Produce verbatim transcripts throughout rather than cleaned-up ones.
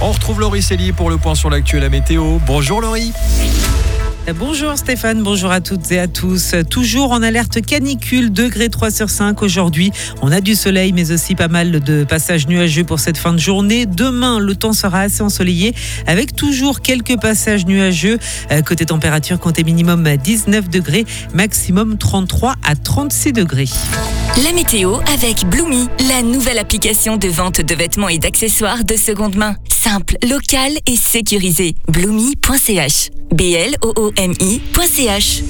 On retrouve Laurie Cellier pour le point sur l'actu et la météo. Bonjour Laurie. Bonjour Stéphane, bonjour à toutes et à tous. Toujours en alerte canicule, degré trois sur cinq aujourd'hui. On a du soleil mais aussi pas mal de passages nuageux pour cette fin de journée. Demain, le temps sera assez ensoleillé avec toujours quelques passages nuageux. Côté température, comptez minimum dix-neuf degrés, maximum trente-trois à trente-six degrés. La météo avec Bloomy, la nouvelle application de vente de vêtements et d'accessoires de seconde main. Simple, locale et sécurisée. bloomy point c h. B L O O M I point C H.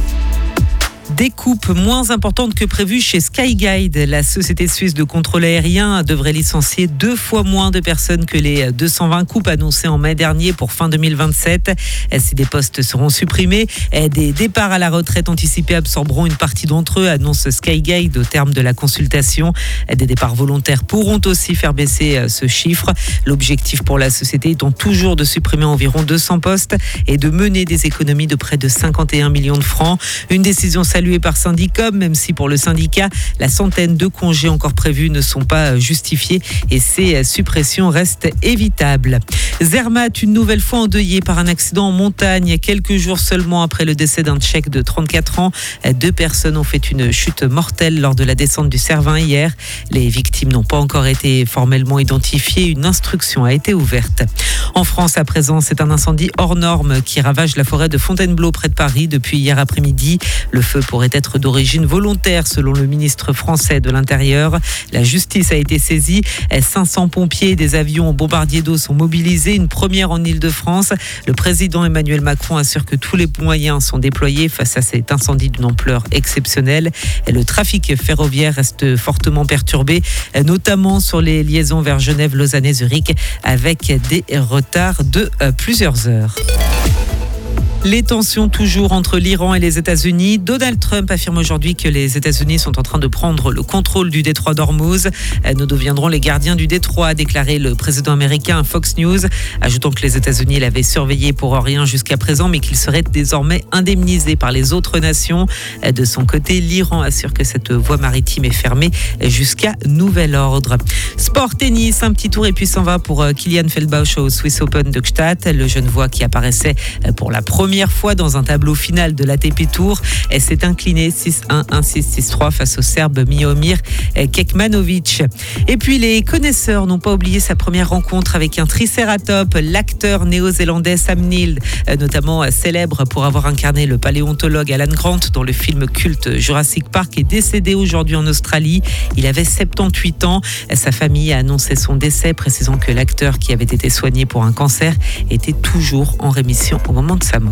Des coupes moins importantes que prévues chez Skyguide. La société suisse de contrôle aérien devrait licencier deux fois moins de personnes que les deux cent vingt coupes annoncées en mai dernier pour fin deux mille vingt-sept. Si des postes seront supprimés, des départs à la retraite anticipés absorberont une partie d'entre eux, annonce Skyguide au terme de la consultation. Des départs volontaires pourront aussi faire baisser ce chiffre. L'objectif pour la société étant toujours de supprimer environ deux cents postes et de mener des économies de près de cinquante et un millions de francs. Une décision saluée par Syndicom, même si pour le syndicat, la centaine de congés encore prévus ne sont pas justifiés et ces suppressions restent évitables. Zermatt, une nouvelle fois endeuillé par un accident en montagne. Quelques jours seulement après le décès d'un Tchèque de trente-quatre ans, deux personnes ont fait une chute mortelle lors de la descente du Cervin hier. Les victimes n'ont pas encore été formellement identifiées. Une instruction a été ouverte. En France, à présent, c'est un incendie hors norme qui ravage la forêt de Fontainebleau près de Paris depuis hier après-midi. Le feu pourrait être d'origine volontaire selon le ministre français de l'Intérieur. La justice a été saisie. cinq cents pompiers et des avions bombardiers d'eau sont mobilisés. Une première en Île-de-France. Le président Emmanuel Macron assure que tous les moyens sont déployés face à cet incendie d'une ampleur exceptionnelle. Le trafic ferroviaire reste fortement perturbé, notamment sur les liaisons vers Genève, Lausanne et Zurich, avec des retards de plusieurs heures. Les tensions toujours entre l'Iran et les États-Unis. Donald Trump affirme aujourd'hui que les États-Unis sont en train de prendre le contrôle du détroit d'Ormuz. Nous deviendrons les gardiens du détroit, a déclaré le président américain à Fox News, ajoutant que les États-Unis l'avaient surveillé pour rien jusqu'à présent, mais qu'il serait désormais indemnisé par les autres nations. De son côté, l'Iran assure que cette voie maritime est fermée jusqu'à nouvel ordre. Sport, tennis, un petit tour et puis s'en va pour Kilian Feldbausch au Swiss Open de Gstaad. Le Genevois qui apparaissait pour la première Première fois dans un tableau final de l'A T P Tour. Elle s'est inclinée six un, un six, six trois face au Serbe Miomir Kekmanovic. Et puis les connaisseurs n'ont pas oublié sa première rencontre avec un tricératops, l'acteur néo-zélandais Sam Neill, notamment célèbre pour avoir incarné le paléontologue Alan Grant dans le film culte Jurassic Park, est décédé aujourd'hui en Australie. Il avait soixante-dix-huit ans. Sa famille a annoncé son décès, précisant que l'acteur qui avait été soigné pour un cancer était toujours en rémission au moment de sa mort.